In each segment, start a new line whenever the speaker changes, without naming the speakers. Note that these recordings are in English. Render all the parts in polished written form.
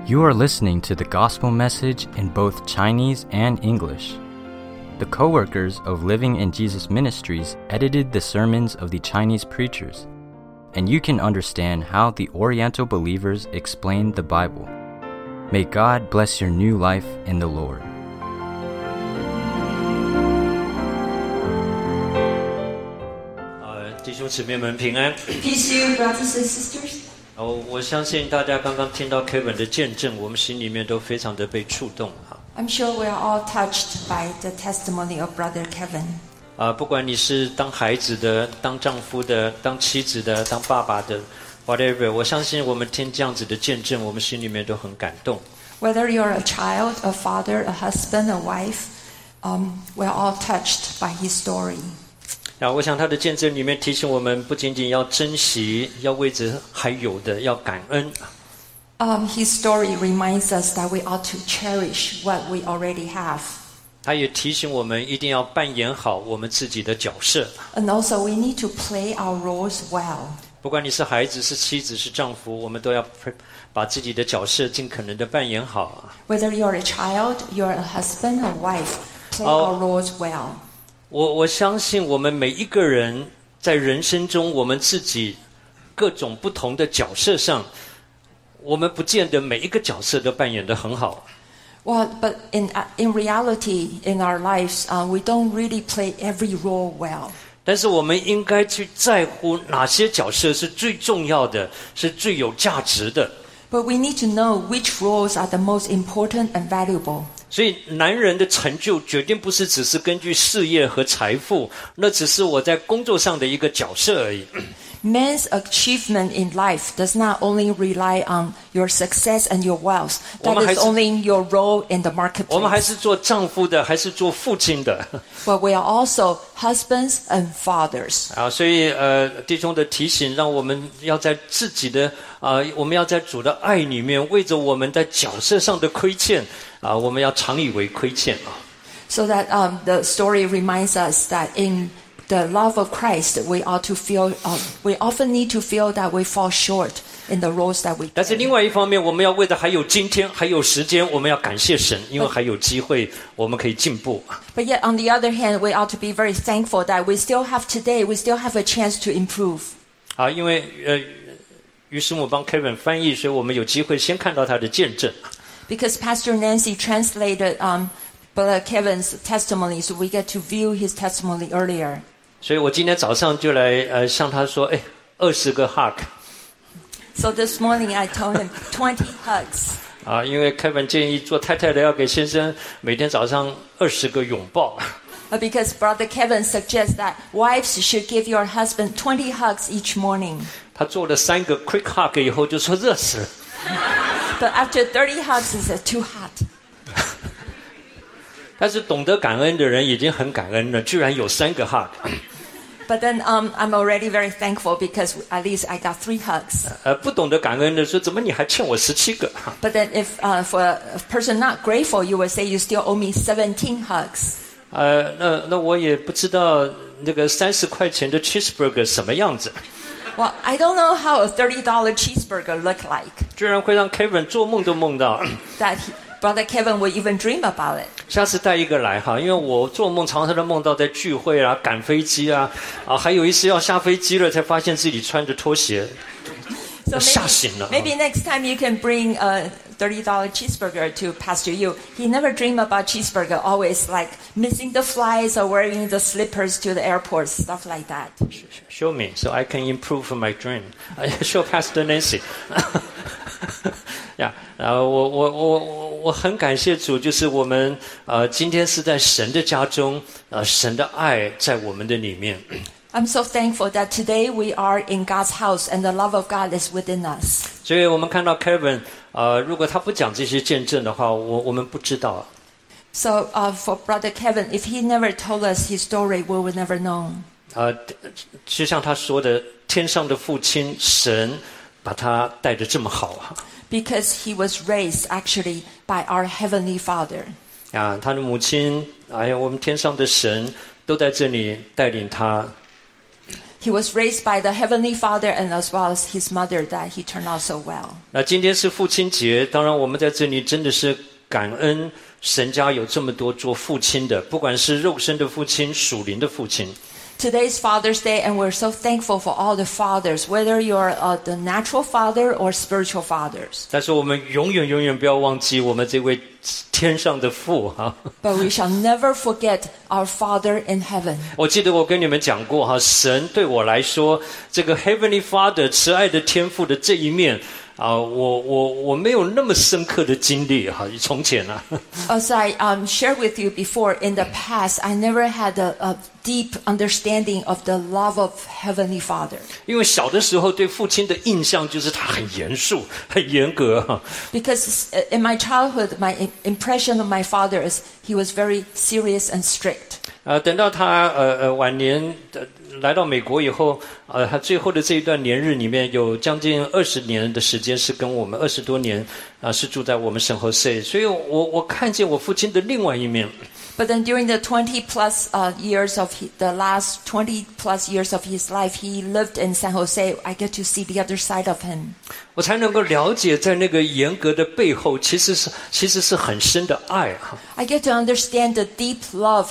You are listening to the gospel message in both Chinese and English. The co-workers of Living in Jesus Ministries edited the sermons of the Chinese preachers, and you can understand how the Oriental believers explain the Bible. May God bless your new life in the Lord.
弟兄姊妹们平安。
Peace to you, brothers and sisters.
我相信大家刚刚听到 Kevin 的见证，我们心里面都非常的被触动。
I'm sure we are all touched by the testimony of Brother Kevin.
不管你是当孩子的、当丈夫的、当妻子的、当爸爸的 ，whatever， 我相信我们听这样子的见证，我们心里面都很感动。
Whether you're a child, a father, a husband, a wife, we're all touched by his story.
我想他的见证里面提醒我们，不仅仅要珍惜，要为着还有的要感恩。
His story reminds us that we ought to cherish what we already have.
他也提醒我们一定要扮演好我们自己的角色。
And also we need to play our roles well.
不管你是孩子、是妻子、是丈夫，我们都要把自己的角色尽可能的扮演好。
Whether you're a child, you're a husband or wife, play our roles well.
我相信我们每一个人在人生中，我们自己各种不同的角色上，我们不见得每一个角色都扮演得很好。
Well, but in reality, in our lives, we don't really play every role well.
但是我们应该去在乎哪些角色是最重要的，是最有价值的。
But we need to know which roles are the most important and valuable.
所以男人的成就决定不是只是根据事业和财富，那只是我在工作上的一个角色而已。
Man's achievement in life does not only rely on your success and your wealth. That is only your role in the
我们还
marketplace.
是做丈夫的，还是做父亲的。
But we are also husbands and fathers.
所以弟兄的提醒，让我们要在自己的我们要在主的爱里面，为着我们在角色上的亏欠我们要常以为亏欠。
So that the story reminds us that in the love of Christ, we ought to feel. We often need to feel that we fall short in the roles that we
但是
play.
另外一方面，我们要为了还有今天，还有时间，我们要感谢神，因为还有机会，我们可以进步。
But yet, on the other hand, we ought to be very thankful that we still have today. We still have a chance to improve.
因为于是我帮 Kevin 翻译，所以我们有机会先看到他的见证。
Because Pastor Nancy translated Brother Kevin's testimony, so we get to view his testimony earlier.
所以我今天早上就来向他说，20个 hug。
So this morning I told him 20 hugs.
因为 Kevin 建议做太太的要给先生每天早上20个拥抱。
Because Brother Kevin suggests that wives should give your husband 20 hugs each morning.
他做了3个 quick hug 以后就说热死了。
But after 30 hugs, he said, too hot.
但是懂得感恩的人已经很感恩了，居然有3个 hug。
But then I'm already very thankful because at least I got 3 hugs.
不懂得感恩的说，怎么你还欠我17个？
But then if for a person not grateful, you would say you still owe me 17 hugs.
那我也不知道那个30块钱的 cheeseburger 什么样子，
Well, I don't know how a $30 cheeseburger look like.
居然会让 Kevin 做梦都梦到。
That Brother Kevin would even dream about it.
下次带一个来哈，因为我做梦常常都梦到在聚会赶飞机还有一次要下飞机了，才发现自己穿着拖鞋，
So
吓醒了。
maybe next time you can bring a $30 cheeseburger to Pastor Yu. He never dreamed about cheeseburger, always like missing the flights or wearing the slippers to the airport, stuff like that.
Show me so I can improve my dream. Show Pastor Nancy. 我很感谢主，就是我们今天是在神的家中，神的爱在我们的里面。
I'm so thankful that today we are in God's house and the love of God is within us.
所以我们看到 Kevin，如果他不讲这些见证的话，我们不知道。
So for Brother Kevin, if he never told us his story, we would never know.
就像他说的，天上的父亲神把他带得这么好。
Because he was raised actually by our Heavenly Father.
他的母亲，我们天上的神都在这里带领他。
he was raised by the Heavenly Father and as well as his mother that he turned out so well.
那今天是父亲节，当然我们在这里真的是感恩神家有这么多做父亲的，不管是肉身的父亲、属灵的父亲。
Today's Father's Day, and we're so thankful for all the fathers, whether you're the natural father or spiritual fathers.
但是我们永远不要忘记我们这位天上的父哈。
But we shall never forget our Father in heaven.
我记得我跟你们讲过哈，神对我来说，这个 Heavenly Father 慈爱的天父的这一面我没有那么深刻的经历哈，从前啊。
As I shared with you before, in the past, I never had a deep understanding of the love of Heavenly Father.
因为小的时候对父亲的印象就是他很严肃、很严格哈。
Because in my childhood, my impression of my father is he was very serious and strict.
等到他晚年来到美国以后，他最后的这一段年日里面有将近20年的时间是跟我们20多年是住在我们San Jose，所以我看见我父亲的另外一面。
But then during the 20 plus years of the last 20 plus years of his life, he lived in San Jose. I get to see the other side of him.
我才能够了解在那个严格的背后其实是很深的爱哈。
I get to understand the deep love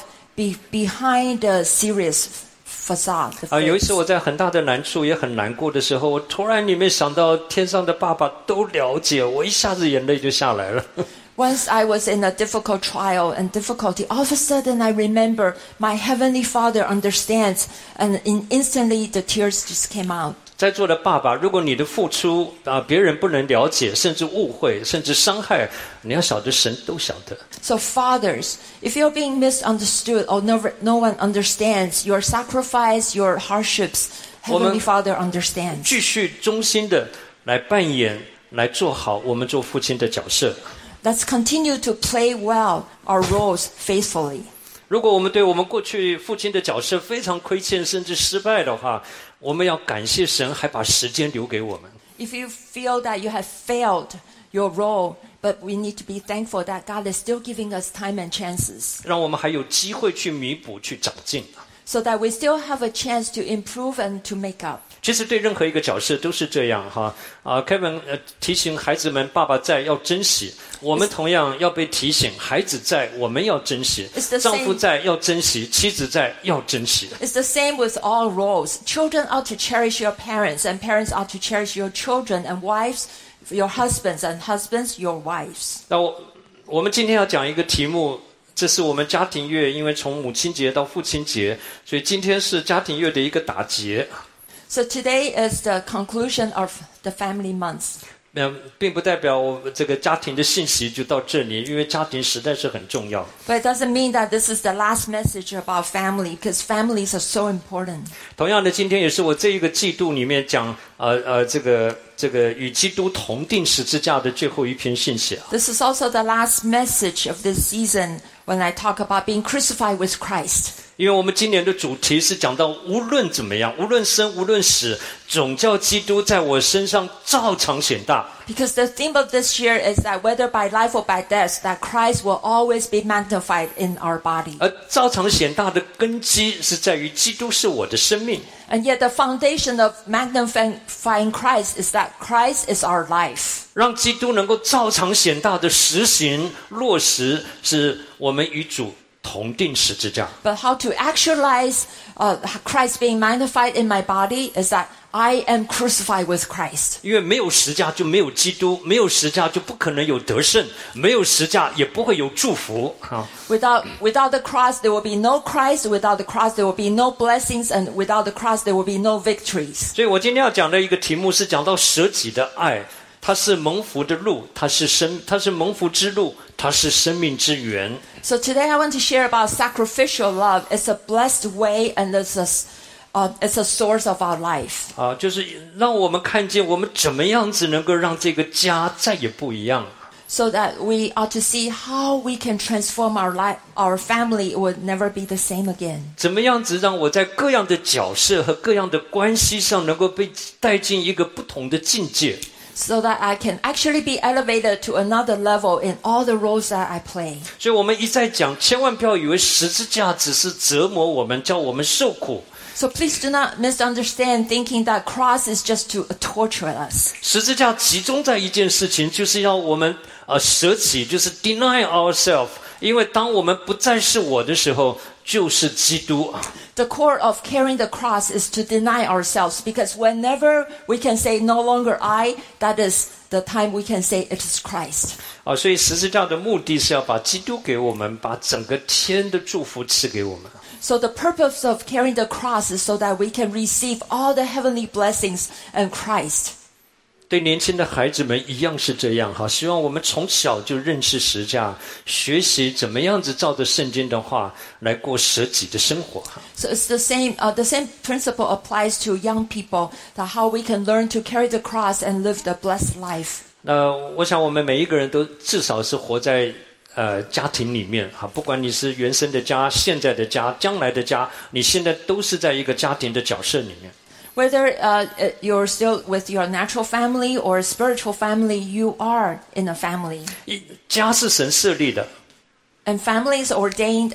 behind the serious facade.
有一次我在很大的难处也很难过的时候，我突然里面想到天上的爸爸都了解我，一下子眼泪就下来了。
Once I was in a difficult trial and difficulty, all of a sudden I remember my Heavenly Father understands, and instantly the tears just came out.
在座的爸爸，如果你的付出别人不能了解，甚至误会，甚至伤害，你要晓得神都晓得。
So fathers, if you're being misunderstood or no one understands your sacrifice, your hardships, Heavenly Father understands.
继续忠心的来扮演，来做好我们做父亲的角色。
Let's continue to play well our roles faithfully.
如果我们对我们过去父亲的角色非常亏欠，甚至失败的话，我们要感谢神，还把时间留给我们。
If you feel that you have failed your role, but we need to be thankful that God is still giving us time and chances.
让我们还有机会去弥补、去长进。
So that we still have a chance to improve and to make up.
其实对任何一个角色都是这样哈。Kevin 提醒孩子们，爸爸在要珍惜。我们同样要被提醒，孩子在我们要珍惜，丈夫在要珍惜，妻子在要珍惜。
It's the same with all roles. Children ought to cherish your parents, and parents ought to cherish your children, and wives, your husbands, and husbands, your wives.
那我们今天要讲一个题目。这是我们家庭月，因为从母亲节到父亲节，所以今天是家庭月的一个打结。
So today is the conclusion of the family month.
并不代表我这个家庭的信息就到这里，因为家庭实在是很重要。
But it doesn't mean that this is the last message about family, because families are so important.
同样的，今天也是我这一个季度里面讲这个与基督同定十字架的最后一篇信息。
This is also the last message of this season when I talk about being crucified with Christ.
因为我们今年的主题是讲到无论怎么样，无论生无论死，总叫基督在我身上照常显大。
Because the theme of this year is that whether by life or by death, that Christ will always be magnified in our body.
而照常显大的根基是在于基督是我的生命。
And yet the foundation of magnifying Christ is that Christ is our life.
让基督能够照常显大的实行落实，是我们与主同定十字架。
But how to actualize Christ being magnified in my body is that I am crucified with Christ.
因为没有十架就没有基督，没有十架就不可能有得胜，没有十架也不会有祝福。
Without the cross, there will be no Christ. Without the cross, there will be no blessings. And without the cross, there will be no victories.
所以我今天要讲的一个题目是讲到舍己的爱，它是蒙福的路，它是蒙福之路，它是生命之源。
So today I want to share about sacrificial love. It's a blessed way, and it's a source of our life.
就是让我们看见我们怎么样子能够让这个家再也不一样。
So that we ought to see how we can transform our life, our family would never be the same again.
怎么样子让我在各样的角色和各样的关系上能够被带进一个不同的境界。
So that I can actually be elevated to another level in all the roles that I play.
所以我们一再讲，千万不要以为十字架只是折磨我们，叫我们受苦。
So please do not misunderstand thinking that cross is just to torture us.
十字架集中在一件事情，就是要我们舍己，就是 deny ourselves。因为当我们不再是我的时候，就是基督。
The core of carrying the cross is to deny ourselves, because whenever we can say no longer I, that is the time we can say it is Christ.
所以十字架的目的是要把基督给我们，把整个天的祝福赐给我们。
So the purpose of carrying the cross is so that we can receive all the heavenly blessings in Christ.
对年轻的孩子们一样是这样哈，希望我们从小就认识十字架，学习怎么样子照着圣经的话来过舍己的生活。
So it's the same principle applies to young people, that how we can learn to carry the cross and live the blessed life.
那我想我们每一个人都至少是活在家庭里面哈，不管你是原生的家、现在的家、将来的家，你现在都是在一个家庭的角色里面。
Whether you're still with your natural family or spiritual family, you are in a family.
家是神设立的，
And family is ordained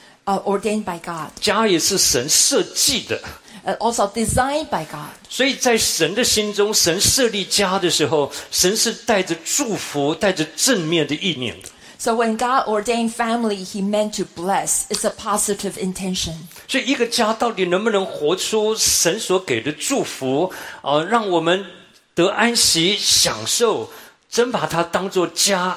by God.
家也是神设计的。
Also designed by God.
所以在神的心中，神设立家的时候，神是带着祝福、带着正面的意念的。
So when God ordained family, He meant to bless. It's a positive intention.
所以一个家到底能不能活出神所给的祝福让我们得安息享受，真把它当作家。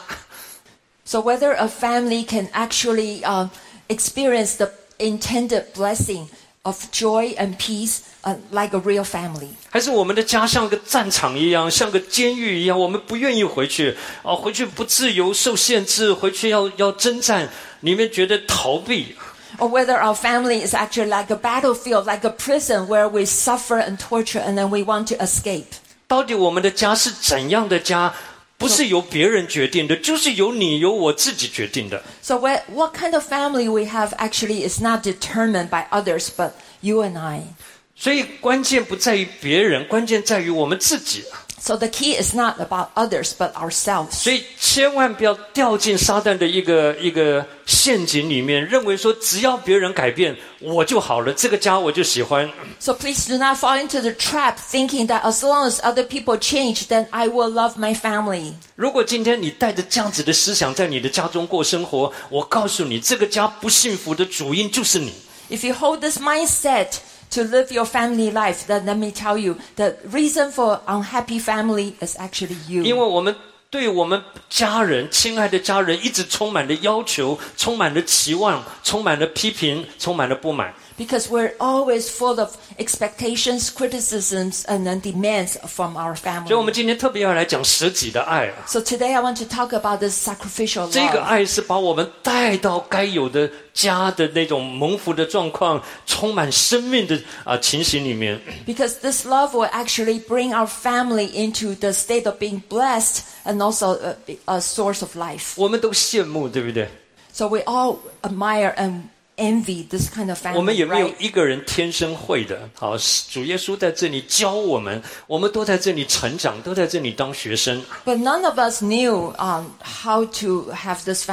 So whether a family can actually experience the intended blessing of joy and peace like a real family.
还是我们的家像个战场一样，像个监狱一样，我们不愿意回去回去不自由，受限制，回去要征战，里面觉得逃避。
Or whether our family is actually like a battlefield, like a prison where we suffer and torture and then we want to escape.
到底我们的家是怎样的家？不是由别人决定的，就是由你由我自己决定的。
So what kind of family we have actually is not determined by others, but you and I.
所以关键不在于别人，关键在于我们自己。
So the key is not about others, but ourselves.
所以千万不要掉进撒旦的一个陷阱里面，认为说只要别人改变我就好了，这个家我就喜欢。
So please do not fall into the trap thinking that as long as other people change, then I will love my family.
如果今天你带着这样子的思想在你的家中过生活，我告诉你，这个家不幸福的主因就是你。
If you hold this mindset to live your family life, then let me tell you, the reason for unhappy family is actually you.
因为我们对我们家人，亲爱的家人，一直充满了要求，充满了期望，充满了批评，充满了不满。
Because we're always full of expectations, criticisms, and then demands from our family.
所以我们今天特别要来讲舍己的爱。
So today I want to talk about this sacrificial
这个
love.
爱是把我们带到该有的家的那种蒙福的状况，充满生命的情形里面。
Because this love will actually bring our family into the state of being blessed and also a source of life.
我们都羡慕，对不对？
So we all admire and envy this kind of
我们
family,
也没有
right?
一个人天生会的。好，主耶稣在这里教我们，我们都在这里成长，都在这里当学生。
But none of us knew how to have this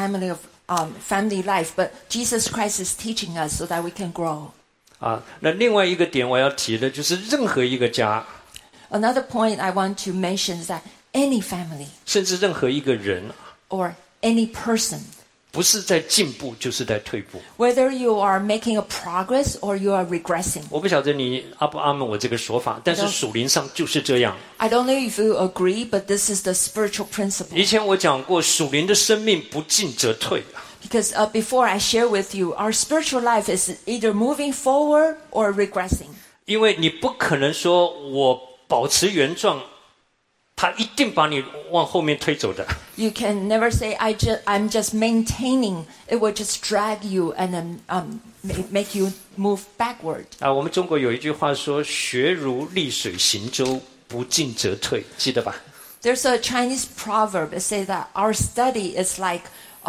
family life, but Jesus Christ is teaching us so that we can grow.
那另外一个点我要提的就是，任何一个家，
Another point I want to mention is that any family
甚至任何一个人，
or any person,
不是在进步，就是在退步。
whether you are making a progress or you are regressing.
我不晓得你阿不阿们我这个说法，但是属灵上就是这样。
I don't know if you agree, but this is the spiritual principle.
以前我讲过，属灵的生命不进则退。
Because before I share with you, our spiritual life is either moving forward or regressing.
因为你不可能说我保持原状，他一定把你往后面推走的。
You can never say, I'm just maintaining. It will just drag you and then make you move backward.
我们中国有一句话说：“学如逆水行舟，不进则退。”记得吧？
There's a Chinese proverb that says that our study is like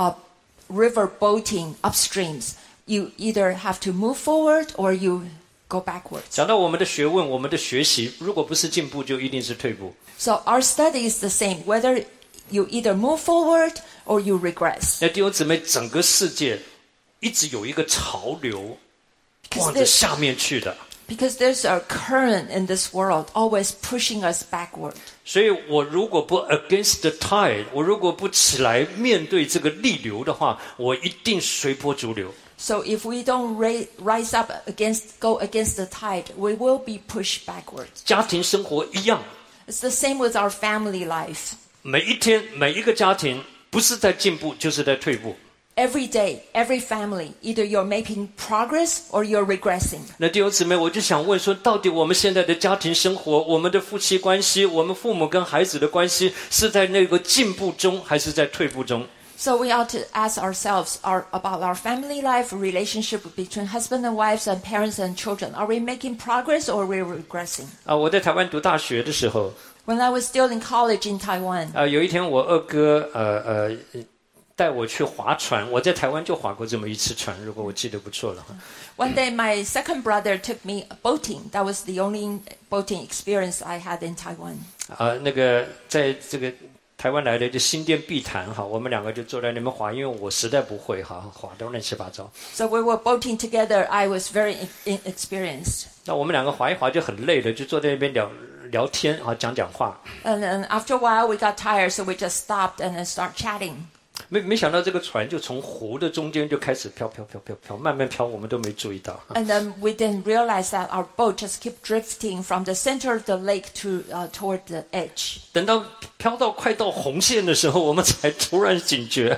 river boating upstreams. You either have to move forward or you go backwards.
讲到我们的学问，我们的学习，如果不是进步，就一定是退步。
So our study is the same, whether you either move forward or you regress.
那弟兄姊妹，整个世界一直有一个潮流
Because
往着下面去的。
Because there's a current in this world always pushing us backward.
所以我如果不 against the tide， 我如果不起来面对这个逆流的话，我一定随波逐流。
So if we don't rise up go against the tide, we will be pushed backwards.
家庭生活一样，
It's the same with our family life.
每一天每一个家庭不是在进步就是在退步。
Every day, every family, either you're making progress or you're regressing.
那弟兄姊妹，我就想问说，到底我们现在的家庭生活，我们的夫妻关系，我们父母跟孩子的关系，是在那个进步中，还是在退步中？
So we ought to ask ourselves about our family life, relationship between husband and wives and parents and children. Are we making progress or are we regressing?
我在台湾读大学的时候，
When I was still in college in Taiwan,
有一天我二哥带我去划船，我在台湾就划过这么一次船，如果我记得不错了。
one day my second brother took me boating. That was the only boating experience I had in Taiwan.
那个在这个台湾来的就新店碧潭哈，我们两个就坐在那边划，因为我实在不会哈，划都乱七八糟。
So we were boating together. I was very inexperienced.
那我们两个划一划就很累了，就坐在那边聊天啊，讲话。
And then after a while we got tired, so we just stopped and then start chatting.
没想到这个船就从湖的中间就开始飘，慢慢飘，我们都没注意到。
And then we didn't realize that our boat just kept drifting from the center of the lake toward the edge.
等到飘到快到红线的时候，我们才突然警觉。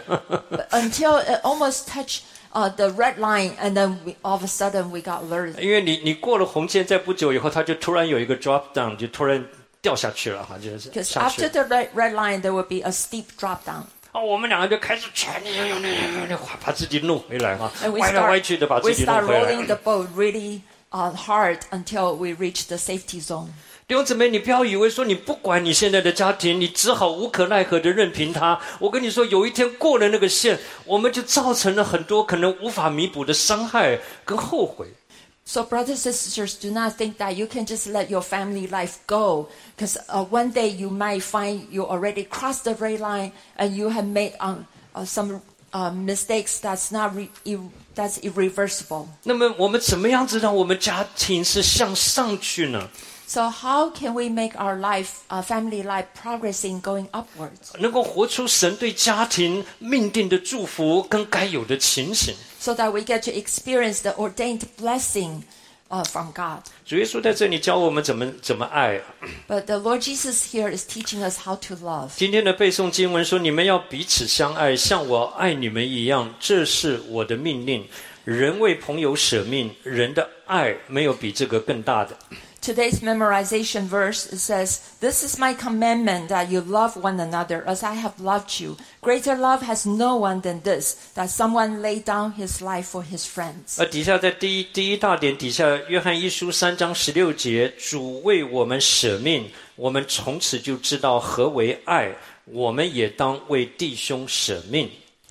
Until it almost touched the red line, and then all of a sudden we got alerted.
因为你过了红线，在不久以后，它就突然有一个 drop down， 就突然掉下去了哈，就是
Because
下去
after。the red line, there will be a steep drop down.
我们两个就开始全把自己弄回来哈，
And
歪来歪去的把
we
自己弄
start
回
rolling
来。
the boat really hard until we reach the safety zone.
弟兄姊妹，你不要以为说你不管你现在的家庭，你只好无可奈何的任凭他。我跟你说，有一天过了那个线，我们就造成了很多可能无法弥补的伤害跟后悔。
So brothers and sisters, do not think that you can just let your family life go, because one day you might find you already crossed the red line and you have made some mistakes that's that's irreversible.
那么我们怎么样子让我们家庭是向上去呢？
So how can we make our family life progressing, going upwards,
能够活出神对家庭命定的祝福跟该有的情形。
so that we get to experience the ordained blessing from God?
主耶稣在这里教我们怎么爱。
But the Lord Jesus here is teaching us how to love.
今天的背诵经文说：“你们要彼此相爱，像我爱你们一样，这是我的命令。人为朋友舍命，人的爱没有比这个更大的。”
Today's memorization verse says, "This is my commandment, that you love one another as I have loved you. Greater love has no one than this, that someone lay down his life for his friends."
底下在第一大点底下，约翰一书3章16节，主为我们舍命，我们从此就知道何为爱，我们也当为弟兄舍命。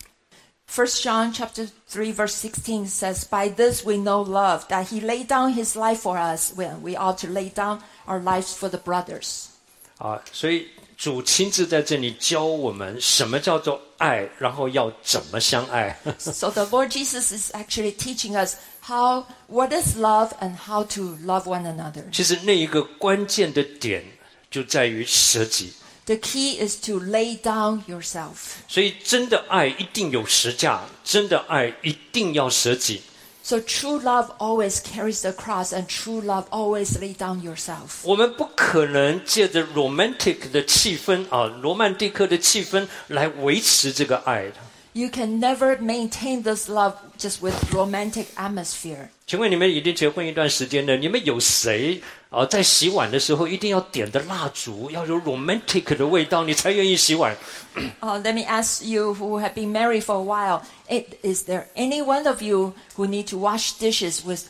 1 John chapter 3 verse 16 says, "By this we know love, that he laid down his life for us, when we ought to lay down our lives for the brothers."
所以主亲自在这里教我们什么叫做爱，然后要怎么相爱。
So the Lord Jesus is actually teaching us what is love and how to love one another.
其实那一个关键的点就在于舍己。
The key is to lay down yourself.
所以真的爱一定有实价，真的爱一定要舍己。
So true love always carries the cross, and true love always lay down yourself.
我们不可能借着 romantic 的气氛罗曼蒂克的气氛来维持这个爱的。
You can never maintain this love just with romantic atmosphere.
请问你们已经结婚一段时间了，你们有谁在洗碗的时候一定要点的蜡烛，要有 romantic 的味道，你才愿意洗碗？
Let me ask you who have been married for a while. Is there any one of you who need to wash dishes with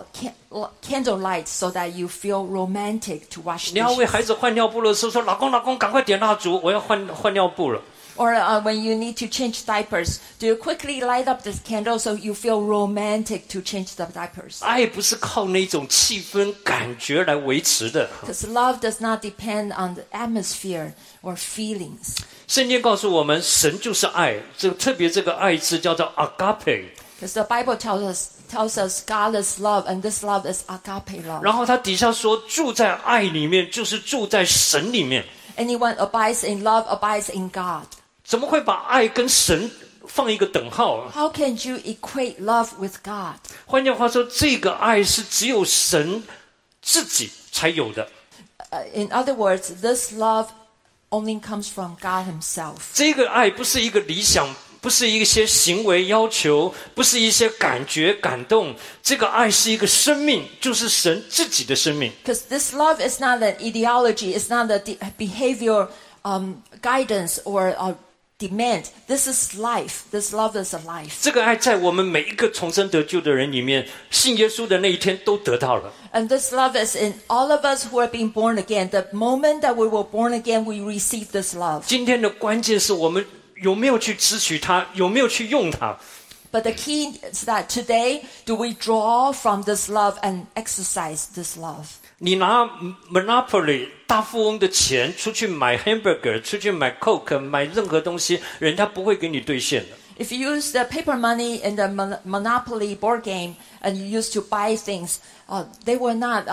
candlelight so that you feel romantic to wash
你要为
dishes?
孩子换尿布的时候说：“老公，赶快点蜡烛，我要换尿布了。”
Or when you need to change diapers, do you quickly light up this candle so you feel romantic to change the diapers?
爱不是靠那种气氛感觉来维持的。
Because love does not depend on the atmosphere or feelings.
圣经告诉我们，神就是爱，特别这个爱字叫做 agape。
Because the Bible tells us God is love, and this love is agape love.
然后他底下说，住在爱里面就是住在神里面。
Anyone abides in love abides in God.
怎么会把爱跟神放一个等号？
How can you equate love with God?
换句话说，这个爱是只有神自己才有的。
In other words, this love only comes from God himself.
这个爱不是一个理想，不是一些行为要求，不是一些感觉感动，这个爱是一个生命，就是神自己的生命。
Because this love is not an ideology, it's not a behavior guidance or demand. This is life. This love is a life.
这个爱在我们每一个重生得救的人里面，信耶稣的那一天都得到了。
And this love is in all of us who are being born again. The moment that we were born again, we receive this love.
今天的关键是我们有没有去支取它，有没有去用它。
But the key is that today, do we draw from this love and exercise this love?
你拿 Monopoly 大富翁的钱出去买 hamburger， 出去买 Coke， 买任何东西，人家不会给你兑现的。
If you use the paper money in the Monopoly board game and you used to buy things, they will not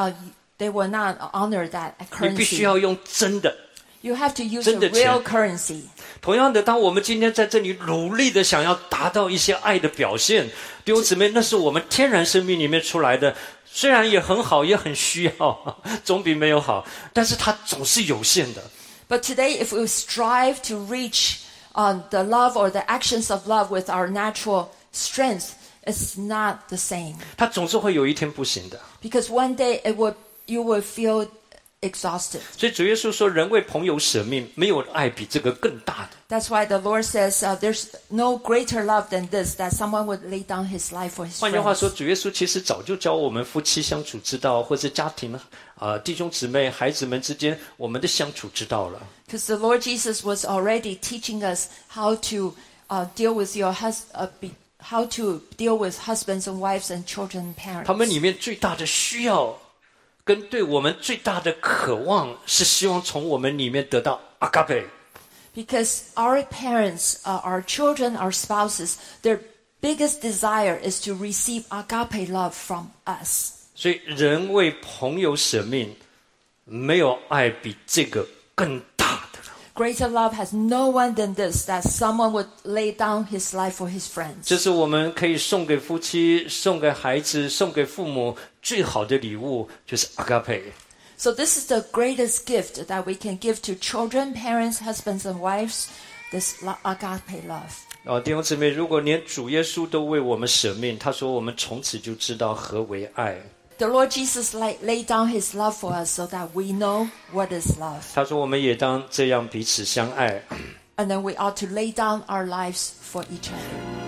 honor that
你必须
currency.
要用真的。
You have to use
真的
the real
钱。
currency.
同样的，当我们今天在这里努力的想要达到一些爱的表现，弟兄姊妹，那是我们天然生命里面出来的，虽然也很好，也很需要，总比没有好，但是它总是有限的。
But today, if we strive to reach the love or the actions of love with our natural strength, it's not the same.
它总是会有一天不行的。
Because one day you will feel exhausted.
所以主耶稣说，人为朋友舍命，没有爱比这个更大的。
That's why the Lord says there's no greater love than this, that someone would lay down his life for his
换句话说，
friends.
主耶稣其实早就教我们夫妻相处之道，或者家庭弟兄姊妹、孩子们之间我们的相处之道了。
Because the Lord Jesus was already teaching us how to deal with how to deal with husbands and wives and children and parents.
他们里面最大的需要，跟对我们最大的渴望，是希望从我们里面得到阿嘎贝。
Because our parents, our children, our spouses, their biggest desire is to receive agape love from us.
所以人为朋友舍命，没有爱比这个更大的了。
Greater love has no one than this, that someone would lay down his life for his friends.
这是我们可以送给夫妻、送给孩子、送给父母最好的礼物，就是阿嘎贝。
So this is the greatest gift that we can give to children, parents, husbands, and wives, this agape love.
弟兄姊妹，如果连主耶稣都为我们舍命，他说我们从此就知道何为爱。
The Lord Jesus laid down his love for us so that we know what is love.
他说我们也当这样彼此相爱。
And then we ought to lay down our lives for each other.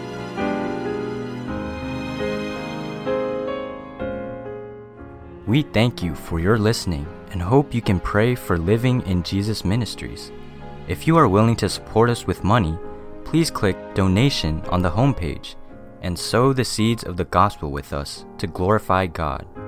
We thank you for your listening and hope you can pray for Living in Jesus Ministries. If you are willing to support us with money, please click Donation on the homepage and sow the seeds of the gospel with us to glorify God.